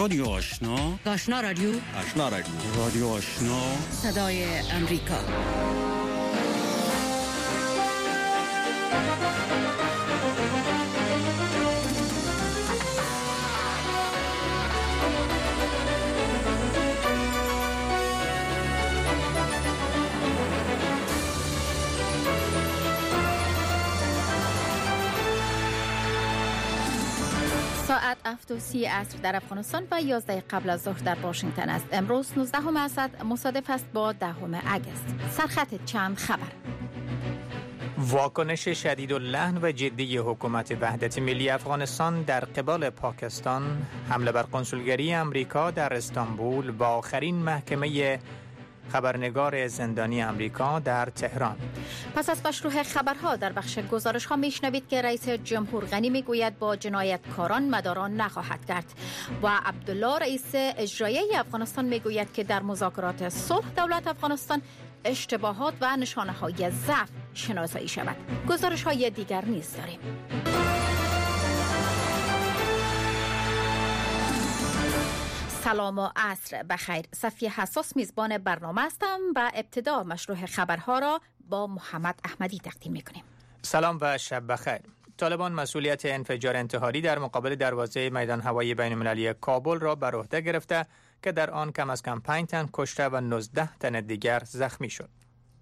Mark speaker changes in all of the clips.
Speaker 1: رادیو آشنا،
Speaker 2: آشنا رادیو،
Speaker 1: آشنا رادیو، رادیو آشنا،
Speaker 2: صدای امریکا.
Speaker 3: ساعت 7:30 عصر در افغانستان و 11 قبل از ظهر در واشنگتن است. امروز 19 اسد مصادف است با 10 اگست. سرخط چند خبر.
Speaker 4: واکنش شدید و لحن و جدی حکومت وحدت ملی افغانستان در قبال پاکستان، حمله بر کنسولگری امریکا در استانبول و آخرین محکمه خبرنگار زندانی امریکا در تهران.
Speaker 3: پس از مشروع خبرها در بخش گزارش ها میشنوید که رئیس جمهور غنی میگوید با جنایتکاران مدارا نخواهد کرد و عبدالله رئیس اجرایی افغانستان میگوید که در مذاکرات صلح دولت افغانستان اشتباهات و نشانه های ضعف شناسایی شود. گزارش های دیگر نیز داریم. سلام و عصر بخیر. صفیه حساس میزبان برنامه هستم و ابتدا مشروع خبرها را با محمد احمدی تقدیم میکنیم.
Speaker 4: سلام و شب بخیر. طالبان مسئولیت انفجار انتحاری در مقابل دروازه میدان هوایی بین المللی کابل را بر عهده گرفته که در آن کم از کم 5 تن کشته و 19 تن دیگر زخمی شد.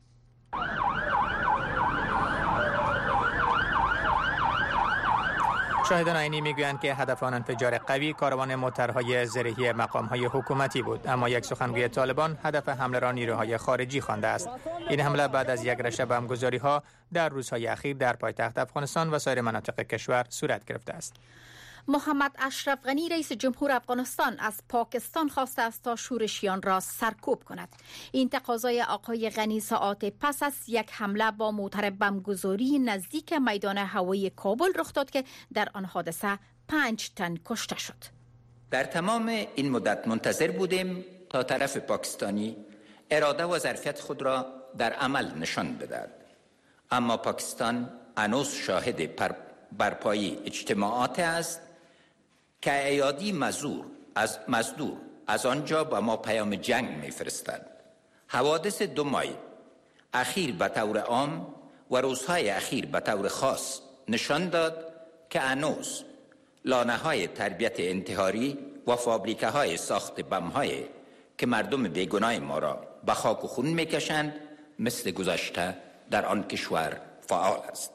Speaker 4: شاهدان عینی میگویند که هدف آن انفجار قوی کاروان موترهای زرهی مقامهای حکومتی بود، اما یک سخنگوی طالبان هدف حمله را نیروهای خارجی خوانده است. این حمله بعد از یک رشته بمبگذاری‌ها در روزهای اخیر در پایتخت افغانستان و سایر مناطق کشور صورت گرفته است.
Speaker 3: محمد اشرف غنی رئیس جمهور افغانستان از پاکستان خواسته است تا شورشیان را سرکوب کند. این تقاضای آقای غنی ساعات پس از یک حمله با موتر بمبگذاری نزدیک میدان هوایی کابل رخ داد که در آن حادثه 5 تن کشته شد.
Speaker 5: در تمام این مدت منتظر بودیم تا طرف پاکستانی اراده و ظرفیت خود را در عمل نشان بدهد، اما پاکستان هنوز شاهد برپایی اجتماعات است که ایادی مزدور از آنجا با ما پیام جنگ می‌فرستند. حوادث 2 ماه اخیر به طور عام و روزهای اخیر به طور خاص نشان داد که هنوز لانه‌های تربیت انتحاری و فابریکه‌های ساخت بم‌های که مردم بیگناه ما را به خاک و خون می‌کشند مثل گذشته در آن کشور فعال است.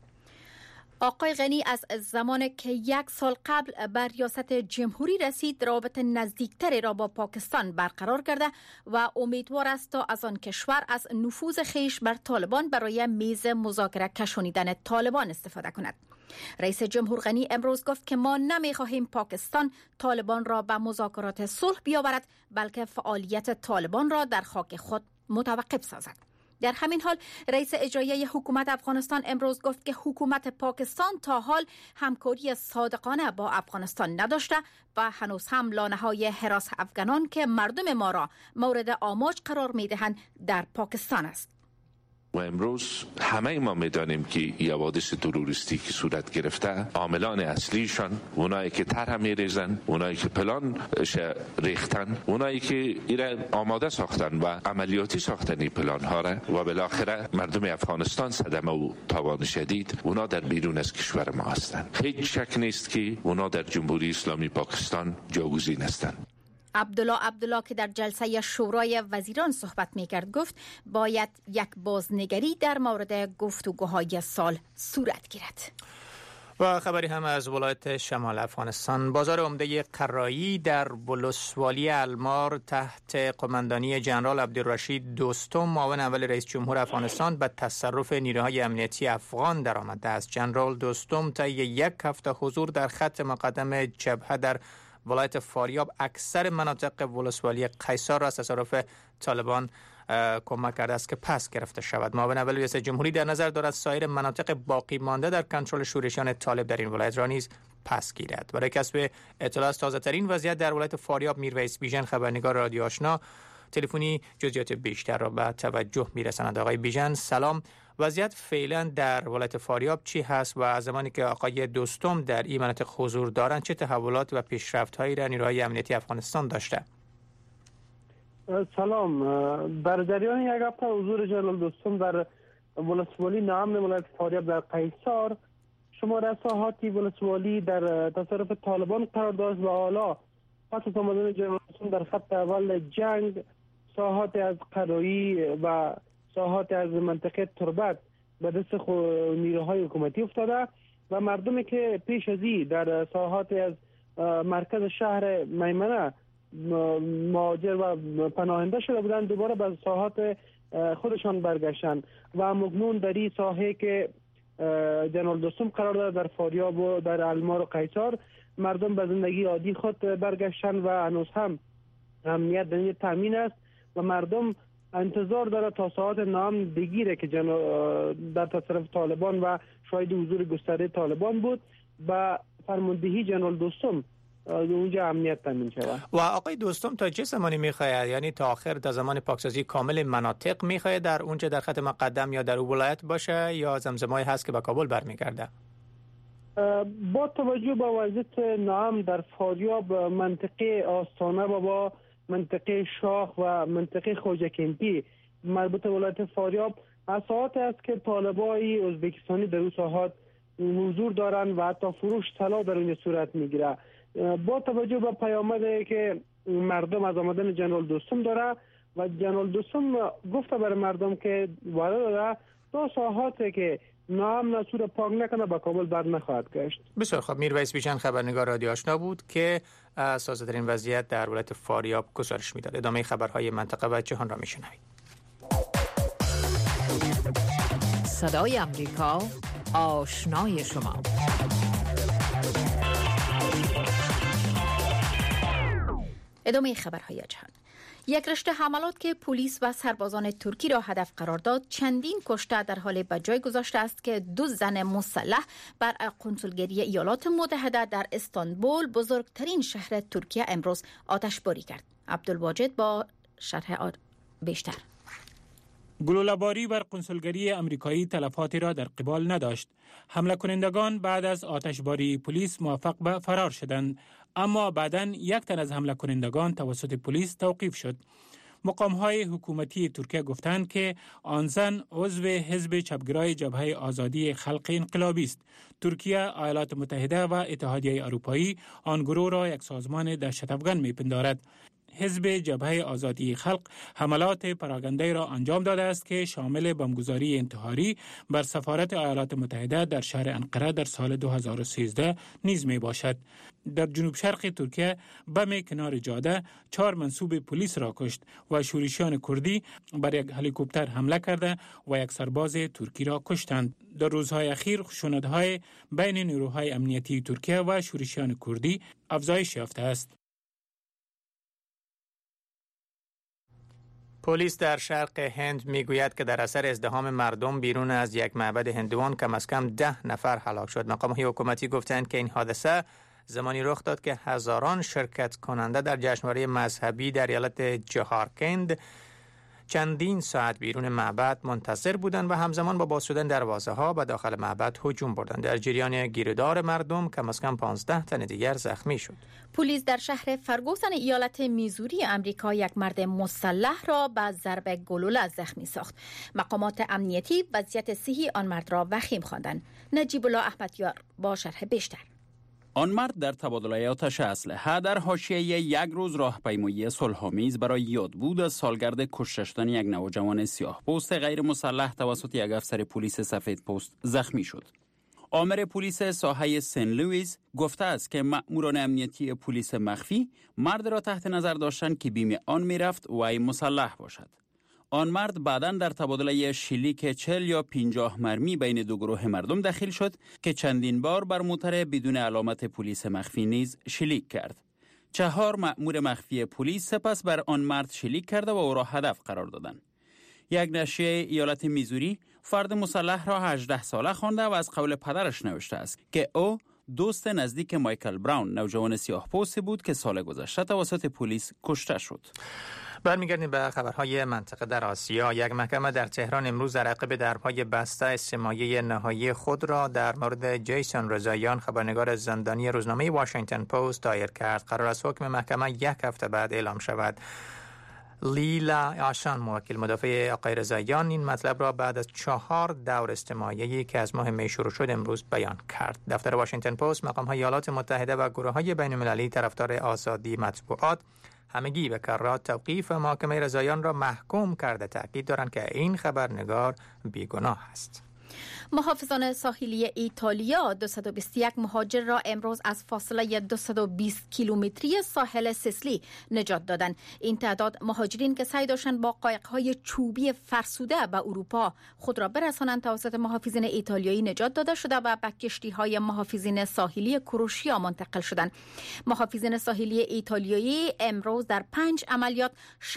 Speaker 3: آقای غنی از زمان که 1 سال قبل بر ریاست جمهوری رسید رابطه نزدیکتری را با پاکستان برقرار کرده و امیدوار است تا از آن کشور از نفوذ خیش بر طالبان برای میز مذاکره کشانیدن طالبان استفاده کند. رئیس جمهور غنی امروز گفت که ما نمی‌خواهیم پاکستان طالبان را به مذاکرات صلح بیاورد، بلکه فعالیت طالبان را در خاک خود متوقف سازد. در همین حال رئیس اجرایی حکومت افغانستان امروز گفت که حکومت پاکستان تا حال همکاری صادقانه با افغانستان نداشته و هنوز هم لانه‌های حراس افغانان که مردم ما را مورد آماج قرار می‌دهند در پاکستان است.
Speaker 6: و امروز همه ما میدانیم که این حوادث تروریستی که صورت گرفته عاملان اصلیشان اونایی که طرح میریزن، اونایی که پلان ریختن، اونایی که ایره آماده ساختن و عملیاتی ساختن این پلان ها را و بالاخره مردم افغانستان صدمه و تاوان شدید اونا در بیرون از کشور ما هستند. هیچ شک نیست که اونا در جمهوری اسلامی پاکستان جاگزین هستند.
Speaker 3: عبدالله که در جلسه شورای وزیران صحبت می‌کرد گفت باید یک بازنگری در مورد گفتگوهای سال صورت گیرد.
Speaker 4: و خبری هم از ولایت شمال افغانستان. بازار عمده قرایی در ولسوالی المار تحت قماندانی جنرال عبدالرشید دوستم معاون اول رئیس جمهور افغانستان به تصرف نیروهای امنیتی افغان درآمده است. جنرال دوستم طی 1 هفته حضور در خط مقدم جبهه در ولایت فاریاب اکثر مناطق ولسوالی قیصار را از تصرف طالبان کمک کرده است که پس گرفته شود. معاون اول رئیس جمهوری در نظر دارد سایر مناطق باقی مانده در کنترل شورشیان طالب در این ولایت را نیز پس گیرد. برای کسب اطلاع از تازه ترین وضعیت در ولایت فاریاب میرویس بیژن خبرنگار رادیو آشنا تلفنی جزئیات بیشتر را به توجه میرساند. آقای بیژن سلام. وضعیت فعلا در ولایت فاریاب چی هست و از زمانی که آقای دوستم در این مناطق حضور دارند چه تحولات و پیشرفت‌هایی را نیروهای امنیتی افغانستان داشته؟
Speaker 7: سلام. در جریان یک هفته حضور جنرال دوستم در ولسوالی نام ولایت فاریاب در قیصار شمار ساحات ولسوالی در تصرف طالبان قرار داشت و حالا پس از آمدن جنرال دوستم در خط اول جنگ ساحات از قرایی و ساحات از منطقه تربت به دست نیروهای حکومتی افتاده و مردمی که پیش از این در ساحات از مرکز شهر میمنه مهاجر و پناهنده شده بودند دوباره به ساحات خودشان برگشتن و مکنون در این ساحه که جنرال دوستم قرار داره در فاریاب و در المار و قیصار مردم به زندگی عادی خود برگشتن و هنوز هم امنیت در تامین است و مردم انتظار داره تا ساعت نام بگیره که در تصرف طالبان و شاید حضور گسترده طالبان بود و فرماندهی جنرال دوستم اونجا امنیت تامین شود.
Speaker 4: و آقای دوستم تا چه زمانی میخواهد؟ یعنی تا آخر تا زمان پاکسازی کامل مناطق میخواهد در اونجا در خط مقدم یا در ولایت باشه یا زمزمه‌ای هست که به کابل برمیگرده؟
Speaker 7: با توجه به وضعیت نام در فاریاب منطقه آستانه با منطقه شاخ و منطقه خوجکمپی مربوط ولایت فاریاب ساحات است که طالبای ازبکستانی در اون ساحات حضور دارند و حتی فروش طلا در اونجا صورت میگیره. با توجه به پیامدی که مردم از آمدن جنرال دوستم داره و جنرال دوستم گفته برای مردم که وعده داره تا ساحاتی که نام نصور پاک نکنه به کابل بر نخواهد گشت.
Speaker 4: بسیار خب. میرویس بیژن خبرنگار رادیو آشنا بود که تازه ترین وضعیت در ولایت فاریاب گزارش میداد. ادامه خبرهای منطقه و جهان را میشنوید.
Speaker 2: صدای امریکا آشنای شما.
Speaker 3: ادامه خبرهای جهان. یک رشته حملات که پلیس و سربازان ترکی را هدف قرار داد چندین کشته در حال به جای گذاشته است که 2 زن مسلح بر کنسولگری ایالات متحده در استانبول بزرگترین شهر ترکیه امروز آتشباری کرد. عبدالواجد با شرح بیشتر.
Speaker 8: گلوله‌باری بر کنسولگری امریکایی تلفاتی را در قبال نداشت. حمله کنندگان بعد از آتشباری پلیس موفق به فرار شدند، اما بعداً یک تن از حمله کنندگان توسط پلیس توقیف شد. مقام‌های حکومتی ترکیه گفتند که آن زن عضو حزب چپگرای جبهه آزادی خلق انقلابی است. ترکیه، ایالات متحده و اتحادیه اروپایی آن گروه را یک سازمان دهشت‌افکن می‌پندارد. حزب جبهه آزادی خلق حملات پراگنده را انجام داده است که شامل بمبگذاری انتحاری بر سفارت ایالات متحده در شهر انقره در سال 2013 نیز می باشد. در جنوب شرق ترکیه بم کنار جاده 4 منصوب پلیس را کشت و شورشیان کردی بر یک هلیکوپتر حمله کرده و یک سرباز ترکی را کشتند. در روزهای اخیر خشونت‌های بین نیروهای امنیتی ترکیه و شورشیان کردی افزایش یافته است.
Speaker 4: پلیس در شرق هند میگوید که در اثر ازدحام مردم بیرون از یک معبد هندوان کم از کم 10 نفر هلاک شد. مقام‌های حکومتی گفتند که این حادثه زمانی رخ داد که هزاران شرکت کننده در جشنواره مذهبی در ایالت جهارکند چندین ساعت بیرون معبد منتظر بودند و همزمان با باز شدن دروازه‌ها به داخل معبد هجوم بردند. در جریان گیردار مردم کم از کم 15 تن دیگر زخمی شد.
Speaker 3: پلیس در شهر فرگوسن ایالت میزوری آمریکا یک مرد مسلح را با ضرب گلوله زخمی ساخت. مقامات امنیتی وضعیت صحی آن مرد را وخیم خواندند. نجیب الله احمدیار با شرح بیشتر.
Speaker 9: آن مرد در تبادله آتش اسلحه در حاشیه یک روز راهپیمایی صلح‌آمیز برای یادبود از سالگرد کشته شدن یک نوجوان سیاه‌پوست غیر مسلح توسط یک افسر پلیس سفیدپوست زخمی شد. آمر پلیس ساحه سن لوئیس گفته است که مأموران امنیتی پلیس مخفی مرد را تحت نظر داشتند که بیم آن می‌رفت وی مسلح باشد. آن مرد بعداً در تبادله شلیک 40 یا 50 مرمی بین دو گروه مردم دخیل شد که چندین بار بر موتر بدون علامت پلیس مخفی نیز شلیک کرد. 4 مأمور مخفی پلیس سپس بر آن مرد شلیک کرده و او را هدف قرار دادند. یک نشریه ایالت میزوری فرد مسلح را 18 ساله خوانده و از قول پدرش نوشته است که او دوست نزدیک مایکل براون نوجوان سیاه‌پوستی بود که سال گذشته توسط پلیس کشته شد.
Speaker 4: برمیگردیم به خبرهای منطقه در آسیا. یک محکمه در تهران امروز در عقب درهای بسته استماعی نهایی خود را در مورد جیسون رضاییان، خبرنگار زندانی روزنامه واشنگتن پست دایر کرد. قرار است حکم محکمه یک هفته بعد اعلام شود. لیلا آشان، موکل مدافع آقای رضاییان، این مطلب را بعد از 4 دور استماعی که از ماه می شروع شد امروز بیان کرد. دفتر واشنگتن پست، مقام‌های ایالات متحده و گروه‌های بین‌المللی طرفدار آزادی مطبوعات همگی به کرات توقیف محاکمه رضاییان را محکوم کرده تاکید دارند که این خبرنگار بیگناه است.
Speaker 3: محافظان ساحلی ایتالیا 221 مهاجر را امروز از فاصله 220 کیلومتری ساحل سیسیلی نجات دادند. این تعداد مهاجرین که سعی داشتند با قایق‌های چوبی فرسوده به اروپا خود را برسانند توسط محافظین ایتالیایی نجات داده شده و به کشتی‌های محافظین ساحلی کروشیا منتقل شدند. محافظین ساحلی ایتالیایی امروز در 5 عملیات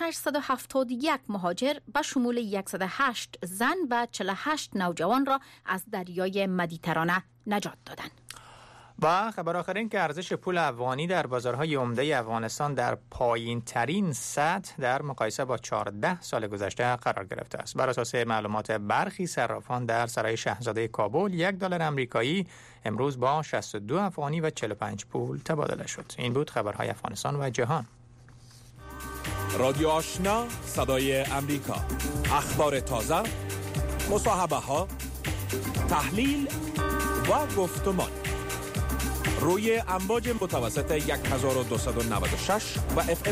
Speaker 3: 671 مهاجر به شمول 108 زن و 48 نوجوان را از دریای مدیترانه نجات دادند.
Speaker 4: و خبر آخرین که ارزش پول افغانی در بازارهای عمده افغانستان در پایین ترین سطح در مقایسه با 14 سال گذشته قرار گرفته است. بر اساس معلومات برخی صرافان در سرای شاهزاده کابل، $1 آمریکایی امروز با 62 افغانی و 45 پول تبادله شد. این بود خبرهای افغانستان و جهان.
Speaker 10: رادیو آشنا، صدای امریکا. اخبار تازه، مصاحبه ها، تحلیل و گفتمان روی امواج متوسط 1296 و FM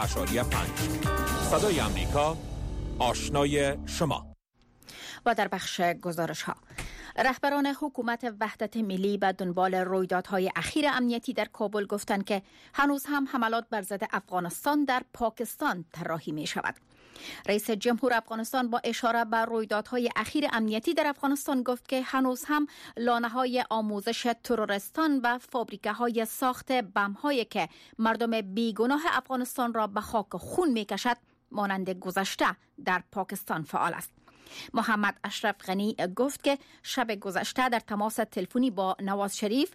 Speaker 10: 100.5. صدای امریکا، آشنای شما.
Speaker 3: و در بخش گزارش ها، رهبران حکومت وحدت ملی به دنبال رویدادهای اخیر امنیتی در کابل گفتند که هنوز هم حملات بر ضد افغانستان در پاکستان طراحی می شود. رئیس جمهور افغانستان با اشاره به رویدادهای اخیر امنیتی در افغانستان گفت که هنوز هم لانه‌های آموزش تروریستان و فابریکه‌های ساخت بم‌هایی که مردم بیگناه افغانستان را به خاک خون می‌کشد مانند گذشته در پاکستان فعال است. محمد اشرف غنی گفت که شب گذشته در تماس تلفنی با نواز شریف،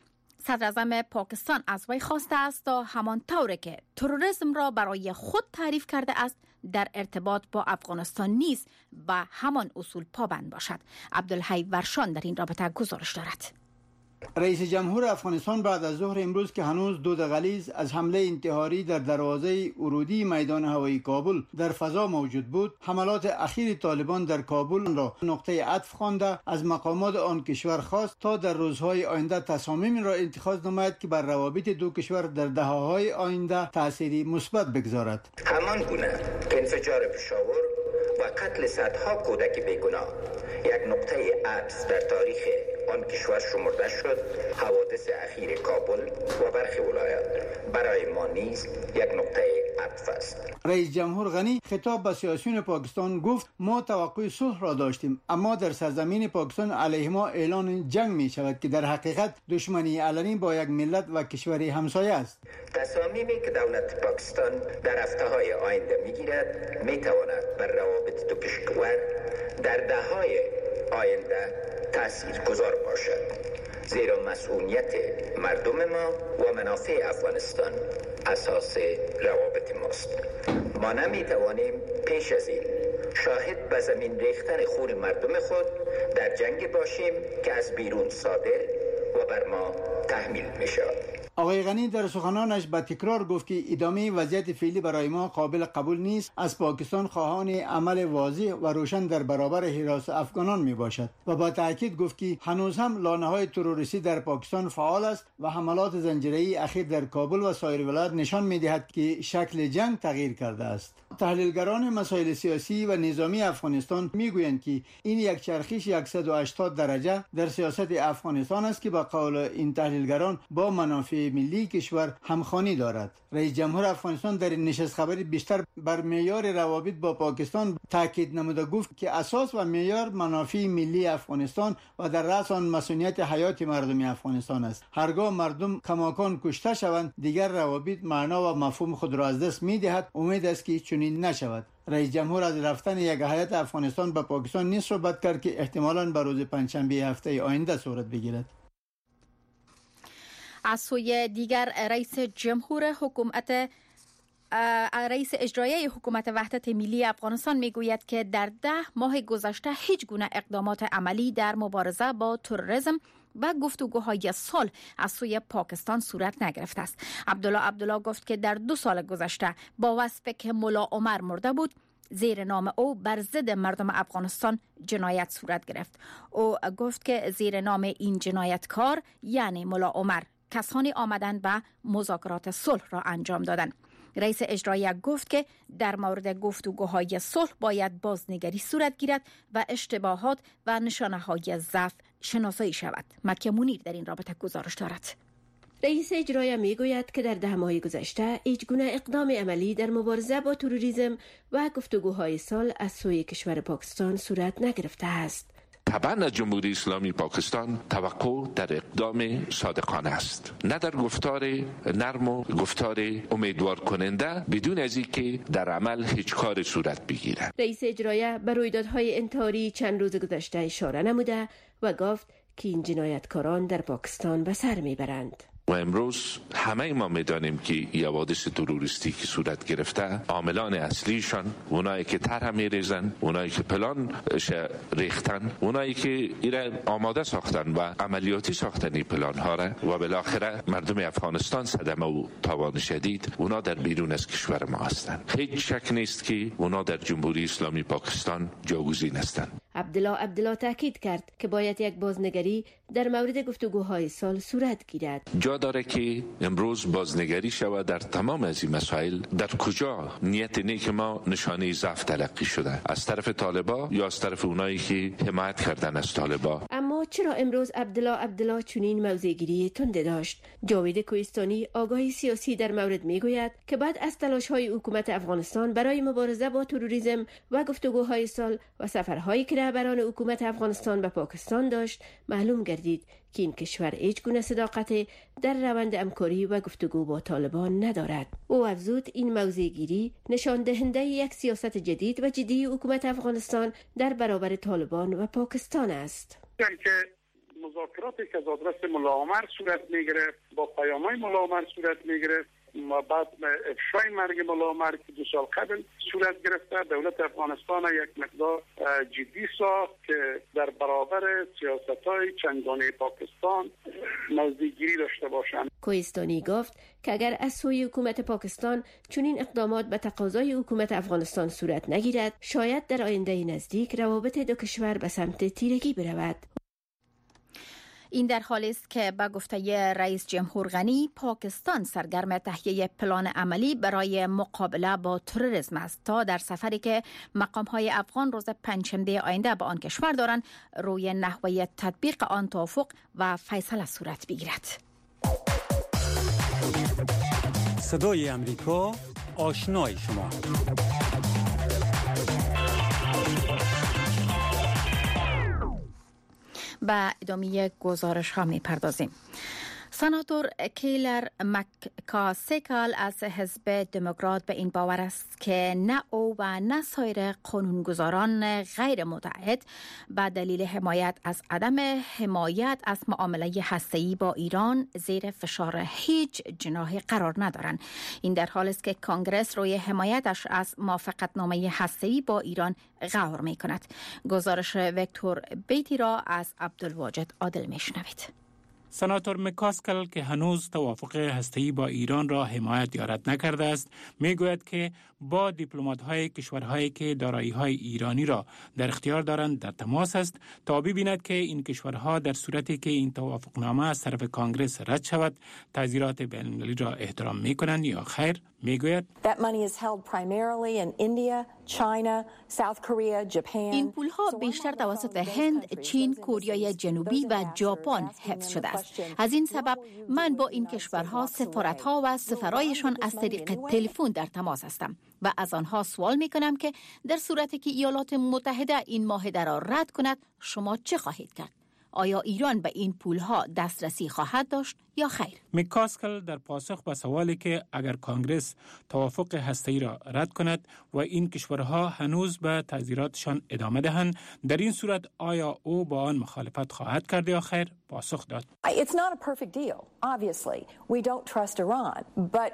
Speaker 3: صدر اعظم پاکستان از وی خواسته است تا همان طوری که تروریسم را برای خود تعریف کرده است در ارتباط با افغانستان نیز به همان اصول پابند باشد. عبدالحی ورشان در این رابطه گزارش دارد.
Speaker 11: رئیس جمهور افغانستان بعد از ظهر امروز که هنوز دود غلیظ از حمله انتحاری در دروازه ورودی میدان هوایی کابل در فضا موجود بود، حملات اخیر طالبان در کابل را نقطه عطف خوانده از مقامات آن کشور خواست تا در روزهای آینده تصامیم را اتخاذ نماید که بر روابط دو کشور در دهه‌های آینده تأثیری مثبت بگذارد.
Speaker 5: همان گونه که انفجار پشاور و قتل صدها کودک بیگناه یک نقطه عطف در تاریخ آن کشور شمرده شد، حوادث اخیر کابل و برخی ولایات برای ما نیز یک نقطه عطف است.
Speaker 11: رئیس جمهور غنی خطاب به سیاسیون پاکستان گفت ما توقع صلح را داشتیم، اما در سرزمین پاکستان علیه ما اعلان جنگ می شود که در حقیقت دشمنی علنی با یک ملت و کشوری همسایه است.
Speaker 5: تصامیمی که دولت پاکستان در هفته‌های آینده میگیرد میتواند بر روابط دو کشور در دهه‌های آینده تأثیر گذار باشد، زیرا مسئولیت مردم ما و منافع افغانستان اساس روابط ماست. ما نمیتوانیم پیش از این شاهد به زمین ریختن خون مردم خود در جنگ باشیم که از بیرون صادر و بر ما تحمیل می شود.
Speaker 11: آقای غنی در سخنانش با تکرار گفت که ادامه وضعیت فعلی برای ما قابل قبول نیست. از پاکستان خواهان عمل واضح و روشن در برابر حراس افغانان می باشد و با تاکید گفت که هنوز هم لانه‌های تروریستی در پاکستان فعال است و حملات زنجیره‌ای اخیر در کابل و سایر ولایات نشان می دهد که شکل جنگ تغییر کرده است. تحلیلگران مسائل سیاسی و نظامی افغانستان میگویند که این یک چرخش 180 درجه در سیاست افغانستان است که با قول این تحلیلگران با منافع ملی کشور همخوانی دارد. رئیس جمهور افغانستان در این نشست خبری بیشتر بر معیار روابط با پاکستان تاکید نموده گفت که اساس و معیار منافع ملی افغانستان و در رأس آن مسئولیت حیات مردم افغانستان است. هرگاه مردم کماکان کشته شوند دیگر روابط معنا و مفهوم خود را از دست می‌دهد. امید است که چنین نشود. رئیس جمهور از رفتن یک هیئت افغانستان به پاکستان نیز صحبت کرد که احتمالاً به روز پنجشنبه هفته آینده صورت بگیرد.
Speaker 3: از سوی دیگر رئیس جمهور حکومت رئیس اجرایی حکومت وحدت ملی افغانستان میگوید که در 10 ماه گذشته هیچ گونه اقدامات عملی در مبارزه با تروریسم و گفتگوهای صلح از سوی پاکستان صورت نگرفته است. عبدالله گفت که در 2 سال گذشته با وصفی که ملا عمر مرده بود، زیر نام او بر ضد مردم افغانستان جنایت صورت گرفت. او گفت که زیر نام این جنایتکار یعنی ملا عمر کسانی آمدند و مذاکرات صلح را انجام دادند. رئیس اجرایی گفت که در مورد گفتگوهای صلح باید بازنگری صورت گیرد و اشتباهات و نشانه‌های ضعف شناسایی شود. مکه منیر در این رابطه گزارش دارد.
Speaker 12: رئیس اجرایی میگوید که در 10 ماه گذشته هیچ گونه اقدام عملی در مبارزه با تروریسم و گفتگوهای صلح از سوی کشور پاکستان صورت نگرفته است.
Speaker 6: طبعا از جمهوری اسلامی پاکستان توقع در اقدام صادقانه است، نه در گفتار نرم و گفتار امیدوار کننده، بدون از اینکه در عمل هیچ کار صورت بگیرد.
Speaker 12: رئیس اجرایی به رویدادهای انتحاری چند روز گذشته اشاره نموده و گفت که این جنایتکاران در پاکستان به سر میبرند.
Speaker 6: و امروز همه ما میدانیم که این حوادث تروریستی که صورت گرفته، عاملان اصلیشان اونایی که طرح میریزن، اونایی که پلان ریختن، اونایی که ایره آماده ساختن و عملیاتی ساختن این پلان ها را و بالاخره مردم افغانستان صدمه و تاوان شدید اونا در بیرون از کشور ما هستند. هیچ شک نیست که اونا در جمهوری اسلامی پاکستان جاگزین هستند.
Speaker 12: عبدالله تاکید کرد که باید یک بازنگری در مورد گفتگوهای صلح صورت گیرد.
Speaker 6: جا داره که امروز بازنگری شود در تمام از این مسائل، در کجا نیت نیک ما نشانه ضعف تلقی شده، از طرف طالبا یا از طرف اونایی که حمایت کردن از طالبا.
Speaker 12: اما چرا امروز عبدالله چنین موضع‌گیری تند داشت؟ جاوید کوهستانی آگاهی سیاسی در مورد میگوید که بعد از تلاش‌های حکومت افغانستان برای مبارزه با تروریسم و گفتگوهای صلح و سفرهایی که رهبران حکومت افغانستان به پاکستان داشت، معلوم گردید که این کشور هیچ گونه صداقت در روند همکاری و گفتگو با طالبان ندارد. او افزود این موضع‌گیری نشان دهنده یک سیاست جدید و جدی حکومت افغانستان در برابر طالبان و پاکستان است.
Speaker 13: که مذاکراتی که از آدرس ملا عمر صورت میگرفت، با پیام‌های ملا عمر صورت میگرفت و بعد افشای مرگ ملا عمر که 2 سال قبل صورت گرفته، دولت افغانستان یک مقدار جدی ساخت که در برابر سیاست‌های چندگانه پاکستان نزدیکگیری داشته باشند.
Speaker 12: کوهستانی گفت که اگر از سوی حکومت پاکستان چنین اقدامات به تقاضای حکومت افغانستان صورت نگیرد، شاید در آینده نزدیک روابط دو کشور به سمت تیرگی برود.
Speaker 3: این در حالی است که به گفته رئیس جمهور غنی، پاکستان سرگرم تهیه پلان عملی برای مقابله با تروریسم است تا در سفری که مقام‌های افغان روز پنجشنبه آینده به آن کشور دارند، روی نحوه تطبیق آن توافق و فیصله صورت بگیرد.
Speaker 1: صدای امریکا، آشنای شما.
Speaker 3: به ادامه گزارش ها می پردازیم. سناتور کیلر مککاسیکال از حزب دموکرات به این باور است که نه او و نه سایر قانونگذاران غیر متحد به دلیل حمایت از عدم حمایت از معامله هسته‌ای با ایران زیر فشار هیچ جناحی قرار ندارند. این در حالی است که کنگرس روی حمایتش از موافقتنامه هسته‌ای با ایران غور می کند. گزارش ویکتور بیتی را از عبدالواجد عادل می شنوید.
Speaker 8: سناتور مکاسکل که هنوز توافق هسته‌ای با ایران را حمایت یا رد نکرده است، میگوید که با دیپلمات‌های کشورهایی که دارایی‌های ایرانی را در اختیار دارند در تماس است تا ببیند که این کشورها در صورتی که این توافقنامه از طرف کانگرس رد شود تعزیرات بین‌المللی را احترام می‌کنند یا خیر. میگوید
Speaker 3: این پول‌ها بیشتر توسط هند، چین، کره جنوبی و ژاپن حفظ شده است. از این سبب من با این کشورها سفارت‌ها و سفرایشان از طریق تلفن در تماس هستم و از آنها سوال می‌کنم که در صورتی که ایالات متحده این معاهده را رد کند شما چه خواهید کرد؟ آیا ایران به این پولها دسترسی خواهد داشت یا خیر؟
Speaker 8: مکاسکل در پاسخ به سوالی که اگر کانگرس توافق هسته‌ای را رد کند و این کشورها هنوز به تعزیراتشان ادامه دهند، در این صورت آیا او با آن مخالفت خواهد کرد یا خیر؟ پاسخ داد.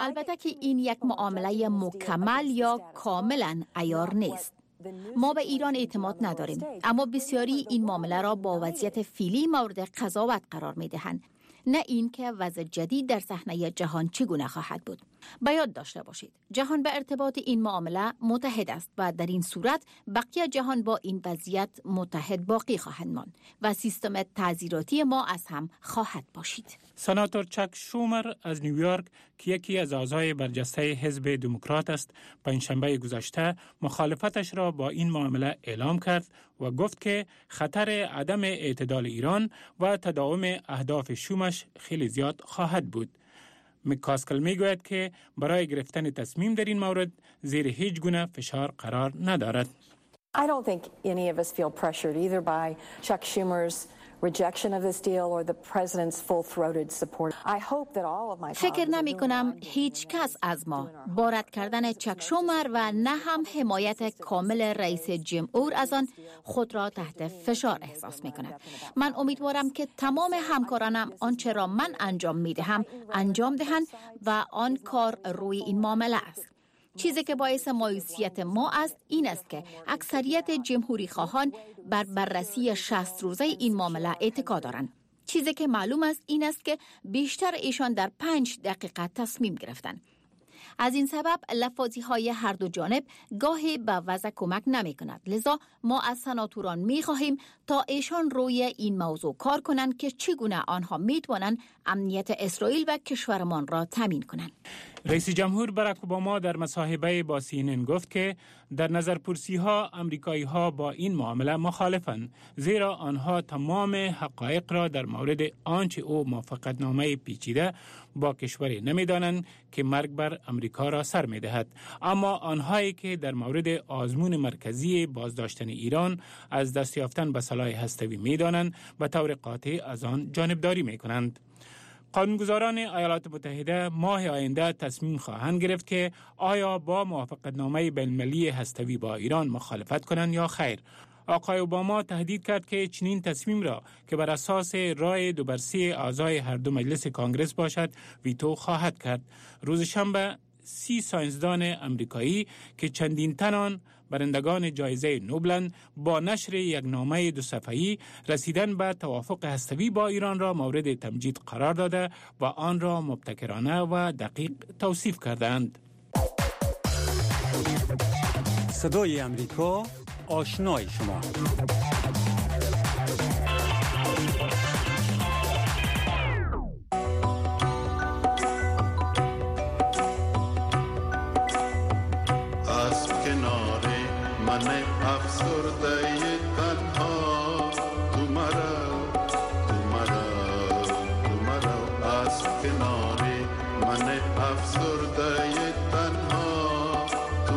Speaker 3: البته که این یک معامله مکمل یا کاملا عیار نیست. ما به ایران اعتماد نداریم، اما بسیاری این معامله را با وضعیت فعلی مورد قضاوت قرار می‌دهند، نه اینکه وضع جدید در صحنه جهان چگونه خواهد بود. به یاد داشته باشید جهان به ارتباط این معامله متحد است و در این صورت بقیه جهان با این وضعیت متحد باقی خواهند ماند و سیستم تعزیراتی ما از هم خواهد باشید.
Speaker 8: سناتور چک شومر از نیویورک که یکی از اعضای برجسته حزب دموکرات است، پنجشنبه گذشته مخالفتش را با این معامله اعلام کرد و گفت که خطر عدم اعتدال ایران و تداوم اهداف شومش خیلی زیاد خواهد بود. مکاسکل میگوید که برای گرفتن تصمیم در این مورد زیر هیچ گونه فشار قرار ندارد.
Speaker 14: I don't think any of us feel pressured either by Chuck Schumer's rejection of this deal or the president's full-throated support. I hope that all of my
Speaker 3: فکر نمی کنم هیچ کس از ما با رد کردن چک شومر و نه هم حمایت کامل رئیس جمهور از آن خود را تحت فشار احساس می کند. من امیدوارم که تمام همکارانم آنچه را من انجام می دهم انجام دهند و آن کار روی این معامله است. چیزی که باعث مایوسیت ما است این است که اکثریت جمهوری خواهان بر بررسی 60 روزه این معامله اتکا دارند. چیزی که معلوم است این است که بیشتر ایشان در 5 دقیقه تصمیم گرفتند. از این سبب لفاظی های هر دو جانب گاهی به وضع کمک نمی کند. لذا ما از سناتوران می خواهیم تا ایشان روی این موضوع کار کنند که چگونه آنها می توانند امنیت اسرائیل و کشورمان را تامین کنند.
Speaker 8: رئیس جمهور باراک اوباما در مصاحبه با CNN گفت که در نظرپرسی ها امریکایی ها با این معامله مخالفند، زیرا آنها تمام حقایق را در مورد آنچه او موافقتنامه پیچیده با کشوری نمیدانند که مرگ بر امریکا را سر میدهد، اما آنهایی که در مورد آزمون مرکزی بازداشتن ایران از دست یافتن به سلاح هسته‌ای میدانند و طور قاطع از آن جانبداری میکنند. قانونگذاران ایالات متحده ماه آینده تصمیم خواهند گرفت که آیا با موافقتنامه بین‌المللی هسته‌ای با ایران مخالفت کنند یا خیر. آقای اوباما تهدید کرد که چنین تصمیم را که بر اساس رای 2/3 اعضای هر دو مجلس کانگرس باشد ویتو خواهد کرد. روز شنبه 30 ساینسدان امریکایی که چندین تن برندگان جایزه نوبلند با نشر یک نامه 2 صفحه‌ای رسیدن به توافق هسته‌ای با ایران را مورد تمجید قرار داده و آن را مبتکرانه و دقیق توصیف کردند.
Speaker 1: صدای امریکا، آشنای شما.
Speaker 15: من افسرده تنها تو مرا از کنار من افسرده تنها تو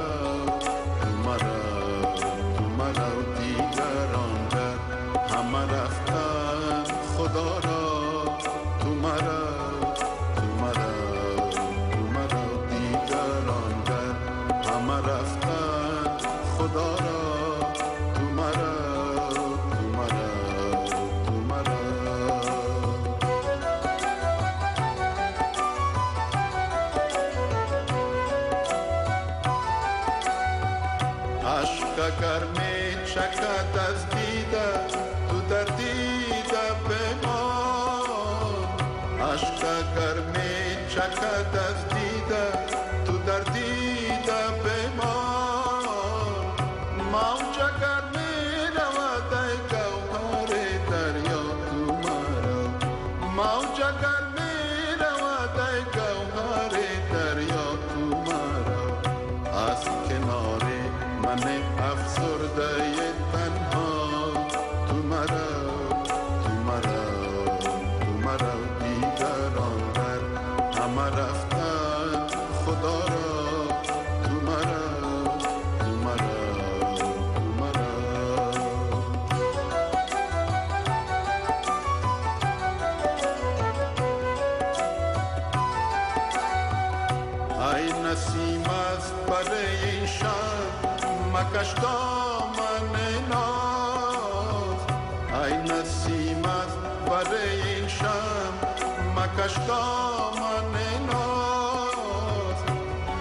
Speaker 15: مرا دیگران در همه رفتن خدا را تو مرا دیگران در همه رفتن خدا را تو مرا عشق اگر می چکد از دیده تو در دیده بمان عشق اگر می چکد از دیده تو در دیده بمان موج اگر می رود ای گوهر دریا تو مرا موج اگر می رود ای گوهر دریا تو مرا از کنار من افسرده تنها تو مرا دیگران در همه رفتن خدا را تو مرا ای نسیم است برای این شب مکش دامن ناز ای نسیم است برای این شب مکش دامن ناز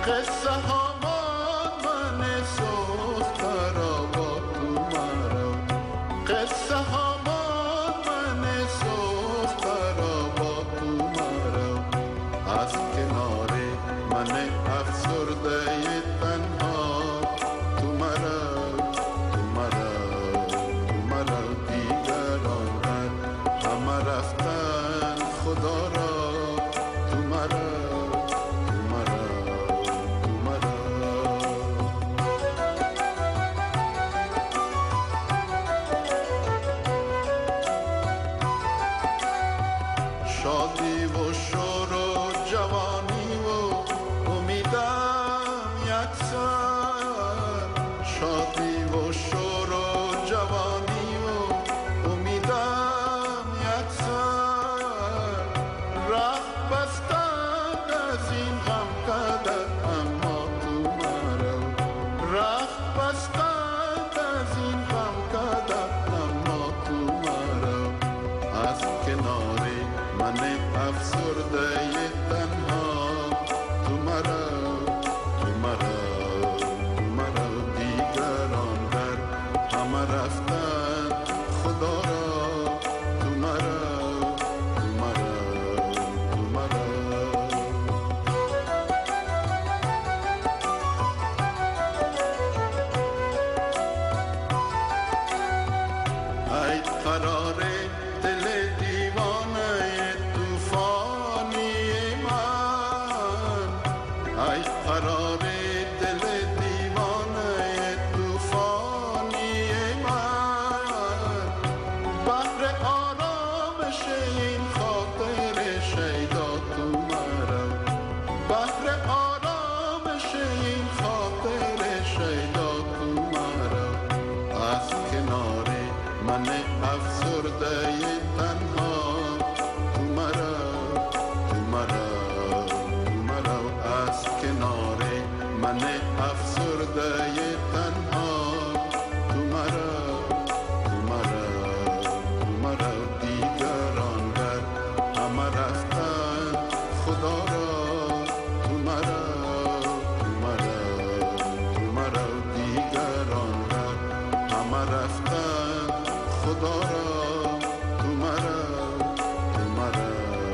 Speaker 15: قصه هامان من سوخت را با تو مرا قصه هامان من سوخت را با تو مرا از کنار من افسرده تنها تو مرا تو مرا تو مرا دیگران بر همه رفتن خدا را تو مرا شادی و شور و جوانی و امیدم یکسان شادی و شور و جوانی و امیدم یکسان راه بستند از این غم کدر اما تو مرا راه بستند از این غم کدر اما تو مرا از کنار من افسرده تنها تو مرا تو مرا تو مرا دیگران در همه رفتن خدا را تو مرا تو مرا تو مرا ای قرار دل دیوانه توفانی من ای قرار دل دیوانه توفانی من بحر آرامش این خاطر شیدا تو مرا بحر آرامش این خاطر شیدا تو مرا از کنار من افسرده تنها تو مرا تو مرا تو مرا از کنار من افسرده تنها تو مرا تو مرا تو مرا دیگران در همه رفتن خدا را تو مرا تو مرا تو مرا دیگران در همه رفتن خدا را تو مرا تو مرا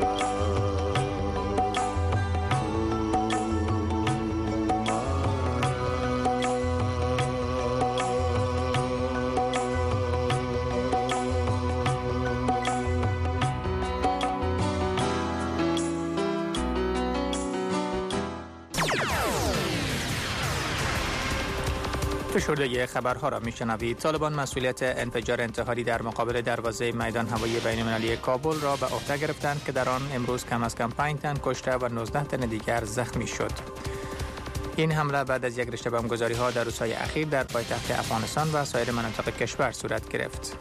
Speaker 4: فشرده خبرها را میشنوید. طالبان مسئولیت انفجار انتحاری در مقابل دروازه میدان هوایی بین‌المللی کابل را به عهده گرفتند که در آن امروز کم از کم 5 تن کشته و 19 تن دیگر زخمی شد. این حمله بعد از یک رشته بمبگذاری‌ها در روزهای اخیر در پایتخت افغانستان و سایر مناطق کشور صورت گرفت.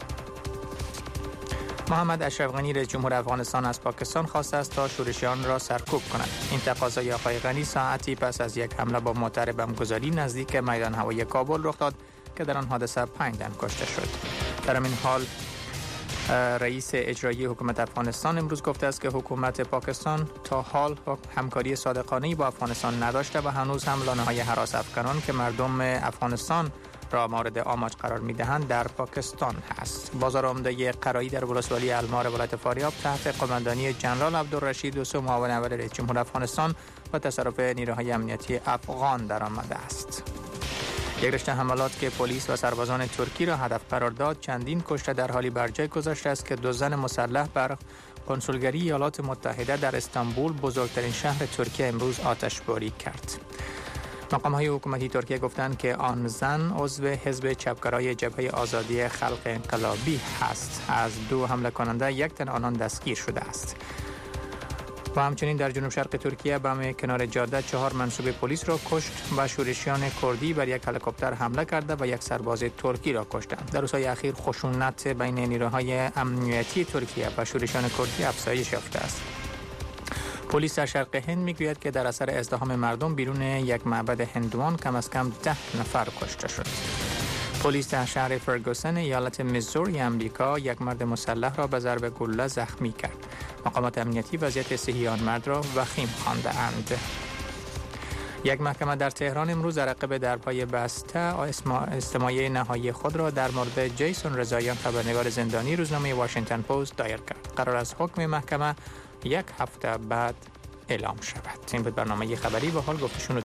Speaker 4: محمد اشرف غنی رئیس جمهور افغانستان از پاکستان خواسته است تا شورشیان را سرکوب کند. این تقاضای آقای غنی ساعتی پس از یک حمله با موتر بمبگذاری نزدیک میدان هوایی کابل رخ داد که در آن حادثه 5 تن کشته شد. در همین حال رئیس اجرایی حکومت افغانستان امروز گفته است که حکومت پاکستان تا حال همکاری صادقانه‌ای با افغانستان نداشته و هنوز هم لانه‌های هراس افغانان که مردم افغانستان را مورد آماج قرار می‌دهند در پاکستان هست. بازار عمده قرایی در ولسوالی المار ولایت فاریاب تحت قماندانی جنرال عبدالرشید دوستم معاون اول رئیس جمهور افغانستان و تصرف نیروهای امنیتی افغان درآمده است. یک رشته حملات که پلیس و سربازان ترکی را هدف قرار داد چندین کشته در حالی بر جای گذاشته است که 2 زن مسلح بر کنسولگری ایالات متحده در استانبول بزرگترین شهر ترکیه امروز آتشباری کرد. مقام‌های حکومتی ترکیه گفتند که آن زن عضو حزب چپگرای جبهه آزادی خلق انقلابی است. از 2 حمله کننده 1 تن آنان دستگیر شده است. و همچنین در جنوب شرق ترکیه بم کنار جاده 4 منصوب پلیس را کشت و شورشیان کردی بر یک هلیکوپتر حمله کرده و 1 سرباز ترکی را کشتند. در روزهای اخیر خشونت بین نیروهای امنیتی ترکیه و شورشیان کردی افزایش یافته است. پلیس در شرق هند میگوید که در اثر ازدحام مردم بیرون یک معبد هندوان کم از کم 10 نفر کشته شد. پلیس در شهر فرگوسن ایالت میزوری امریکا 1 مرد مسلح را به ضرب گلوله زخمی کرد. مقامات امنیتی وضعیت صحی آن مرد را وخیم خوانده اند. یک محکمه در تهران امروز در عقب در پای بسته استماعی نهایی خود را در مورد جیسون رضاییان خبرنگار زندانی روزنامه واشنگتن پست دایر کرد. قرار است حکم محکمه یک هفته بعد اعلام شود. این بود برنامه خبری. با حال گفتشون